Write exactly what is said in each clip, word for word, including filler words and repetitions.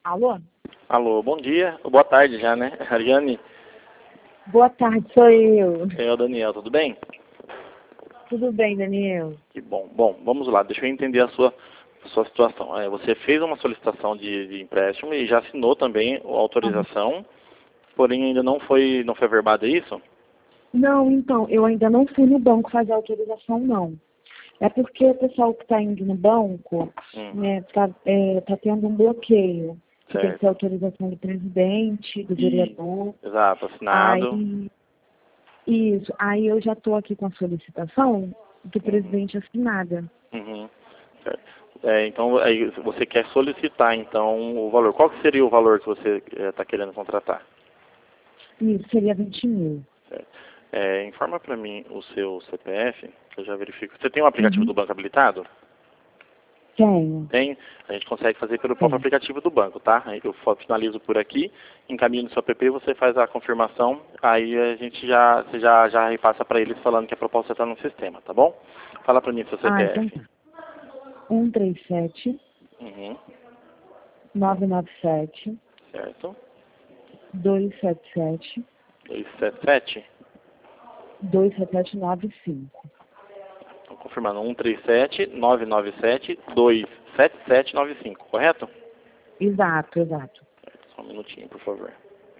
Alô? Alô, bom dia. Boa tarde já, né? Ariane? Boa tarde, sou eu. É o Daniel, tudo bem? Tudo bem, Daniel? Que bom. Bom, vamos lá, deixa eu entender a sua, a sua situação. É, você fez uma solicitação de, de empréstimo e já assinou também a autorização, porém ainda não foi, não foi averbado, é isso? Não, então, eu ainda não fui no banco fazer autorização, não. É porque o pessoal que está indo no banco, Hum, né, tá, é, tá tendo um bloqueio. Que tem que ter certo. autorização do presidente, do E, vereador. exato, assinado. Aí, isso. Aí eu já estou aqui com a solicitação do Uhum, presidente assinada. uhum, certo. É, então, aí você quer solicitar, então, o valor. Qual que seria o valor que você está querendo contratar? Isso, seria vinte mil. Certo. É, informa para mim o seu C P F, que eu já verifico. Você tem um aplicativo Uhum. do banco habilitado? Tenho, Tem. A gente consegue fazer pelo próprio tenho. aplicativo do banco, tá? Aí eu fo- finalizo por aqui, encaminho no seu app, você faz a confirmação, aí a gente já, você já, já repassa para eles falando que a proposta está no sistema, tá bom? Fala para mim seu Ah, então C P F. tá. um três sete, Uhum. nove nove sete, Certo. dois sete sete, dois sete sete. dois sete sete nove cinco. Então, confirmando, um três sete, nove nove sete, dois sete sete nove cinco, correto? Exato, exato. Só um minutinho, por favor.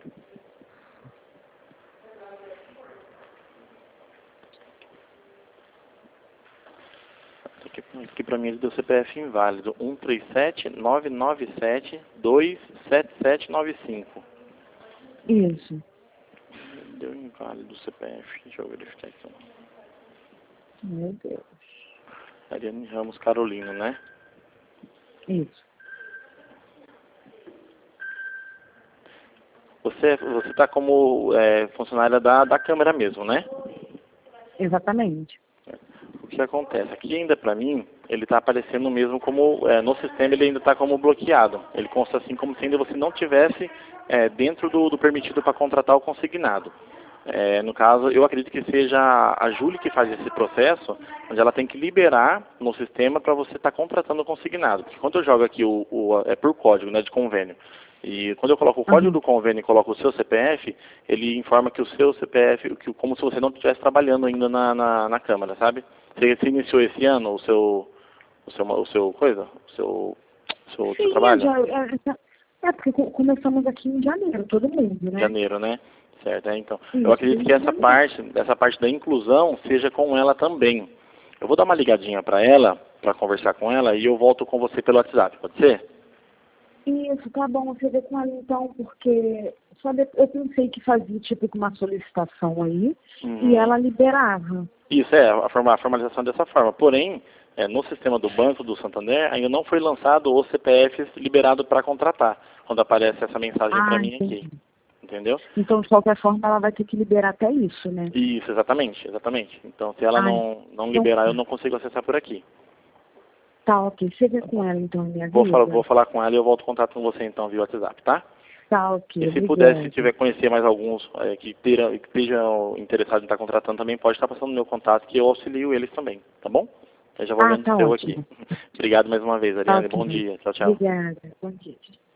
Aqui, aqui para mim ele deu C P F inválido. um três sete, nove nove sete, dois sete sete nove cinco. Isso. Deu inválido o C P F. Deixa eu verificar aqui. Meu Deus. Ariane Ramos Carolino, né? Isso. Você você está como é, funcionária da, da Câmara mesmo, né? Exatamente. O que acontece? Aqui ainda para mim, ele está aparecendo mesmo como, é, no sistema ele ainda está como bloqueado. Ele consta assim como se ainda você não tivesse é, dentro do, do permitido para contratar o consignado. É, no caso, eu acredito que seja a Júlia que faz esse processo, onde ela tem que liberar no sistema para você estar tá contratando o consignado. Porque quando eu jogo aqui o, o é por código, né, de convênio, e quando eu coloco o código Uhum. do convênio e coloco o seu C P F, ele informa que o seu C P F, que, como se você não estivesse trabalhando ainda na, na, na Câmara, sabe? Você, você iniciou esse ano o seu, o seu, o seu coisa, o seu, o seu, o seu Sim, é, trabalho? já, é, é porque co- começamos aqui em janeiro, todo mundo, né? Janeiro, né? Certo, é, então. Eu Isso, acredito que desde essa janeiro. parte, essa parte da inclusão seja com ela também. Eu vou dar uma ligadinha para ela, para conversar com ela, e eu volto com você pelo WhatsApp, pode ser? Isso, tá bom, você vê com ela então, porque só de- eu pensei que fazia tipo uma solicitação aí e Uhum. ela liberava. Isso, é, a, forma, a formalização dessa forma. Porém, é, no sistema do Banco do Santander, ainda não foi lançado o C P F liberado para contratar, quando aparece essa mensagem para Ah, mim aqui. entendi. Entendeu? Então, de qualquer forma, ela vai ter que liberar até isso, né? Isso, exatamente, exatamente. Então, se ela Ah, não, não então liberar, eu tá. não consigo acessar por aqui. Tá, ok. Você vê Tá com bom? ela, então, me Vou, falar, vou avisa? falar com ela e eu volto em contato com você então via WhatsApp, tá? Tá, ok. E se puder, se Obrigada. tiver conhecer mais alguns é, que, teira, que estejam interessados em estar contratando também, pode estar passando o meu contato que eu auxilio eles também, tá bom? Eu já vou Ah, vendo o tá seu aqui. ótimo. Obrigado mais uma vez, Tá Ariane. ok. Bom dia. Tchau, tchau. Obrigada. Bom dia.